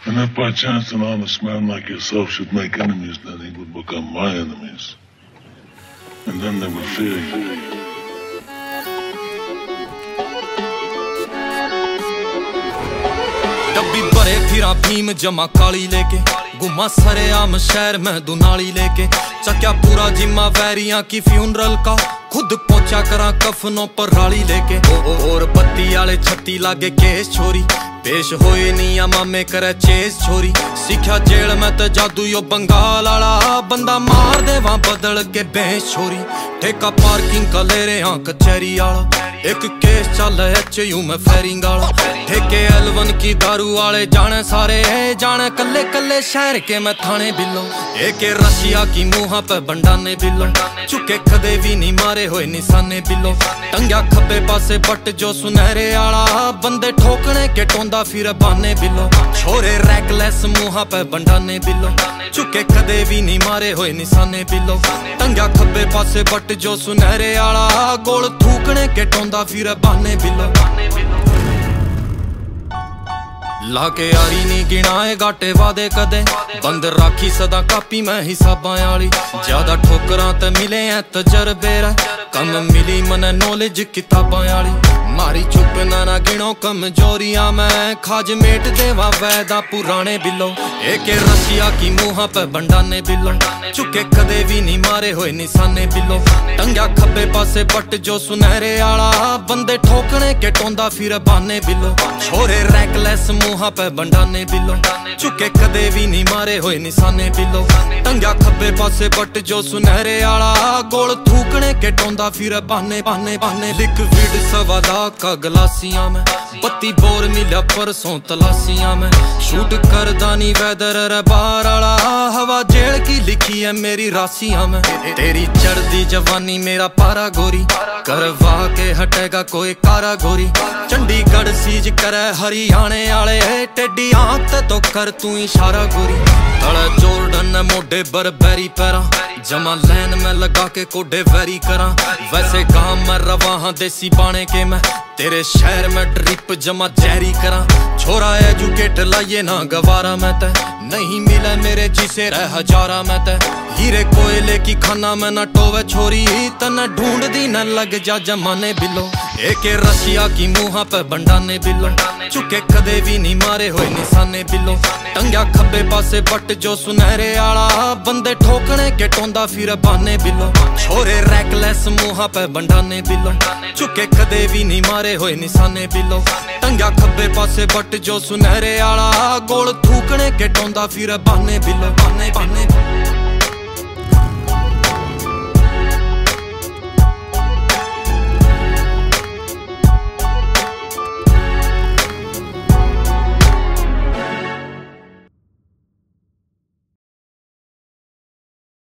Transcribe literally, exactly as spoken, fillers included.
And if by chance an honest man like yourself should make enemies, then he would become my enemies. And then they would fear you. डब्बी भरे फिरा भीम जमा काली लेके, गुमा सरे आम शहर में दुनाली लेके, चक्या पूरा जिम्मा वैरियां की फ्यूनरल का, खुद पहुंचा करा कफनों पर राली लेके। ओ, ओ, और बत्ती आले छत्ती लागे केस छोरी, पेश होए निया मामे करे चेस छोरी। सीखा जेल में तो जादू यो बंगाल आला, बंदा मार दे वहां बदल के बेस छोरी। ठेका पार्किंग का ले रहे हाँ कचहरी आला, एक केस चल एच यू में फेरिंग आला। ठेके एलवन की दारू वाले जाने सारे, जाने कल्ले कल्ले शहर के मैं थाने बिलो। एक रशिया की मुहा पे बंडाने बिलो, चुके कदे भी नहीं मारे होए निशाने बिलो। टंग्या खब्बे पासे बट जो सुनहरे आला, बंदे ठोकने के टोंदा फिर बाने बिलो। छोरे रैकलेस मुहा पे बंडाने बिलो, चुके कदे भी नहीं मारे होए निशाने बिलो। टंग्या खब्बे पासे बट जो सुनहरे आला, गोल थूकने के टोंदा फिर बाने बिलो। लाके यारी नहीं गिनाए घाटे वादे कदे, बंद राखी सदा कापी मैं हिसाबां आली। ज्यादा ठोकरां ते मिले हैं तजर्बे रे, कम मिली मने नॉलेज किताबां आली। मारी चुप ना ना गिनो कमजोरियां मैं, खाज मेट देवा वैदा पुराने बिलो। एक रशिया की मुहा पे बंडाने बिलो, चुके कदे भी नहीं मारे होए निशाने बिलो। टंग्या खब्बे पासे बट जो सुनहरे आला, बंदे ठोकने के टोंदा फिर बाने बिलो। छोरे रैकलेस मुहा पे बंडाने बिलो, चुके कदे भी नहीं मारे होए निशाने बिलो। टंग्या खब्बे पासे बट जो सुनहरे आला, गोल थूकने के टोंदा फिर बाने बाने बाने। लिक्विड सवादा का गलासियां में, पत्ती बोर मिला परसों तलासियां में। शूट कर दानी वैदर रे बार आला, हवा जेल की लिखी है मेरी रासियां में। तेरी चढ़दी जवानी मेरा पारा गोरी, करवा के हटेगा कोई कारा गोरी। चंडीगढ़ सीज करे हरियाणे आले, टेडी आंख तो कर तू इशारा गोरी। तड़े जोर्डन मोडे बरबेरी पैरा, जमा लैन में लगा के कोडे वेरी करा। वैसे गांव में रवा हाँ देसी बाणे के मैं, तेरे शहर में ड्रिप जमा जहरी करा। छोरा एजुकेट लाइए ना गवारा मैं ते, नहीं मिले मेरे जिसे रह हजारा मैं ते। हीरे कोयले की खाना में न टोवे छोरी, तन ढूंढ दी न लग जा जमाने बिलो। एक रशिया की मुहा पे बंडाने बिलो, चुके कदे भी नहीं मारे होए निशाने बिलो। टंग्या खब्बे पासे बट जो सुनहरे आला, बंदे ठोकने के टोंदा फिर बाने बिलो। छोरे रैकलेस मुहा पे बंडाने बिलो, चुके कदे भी नहीं मारे होए निशाने बिलो। टंग्या खब्बे पासे बट जो सुनहरे आला, गोल थूकने के टोंदा फिर बाने बिलो बाने बाने।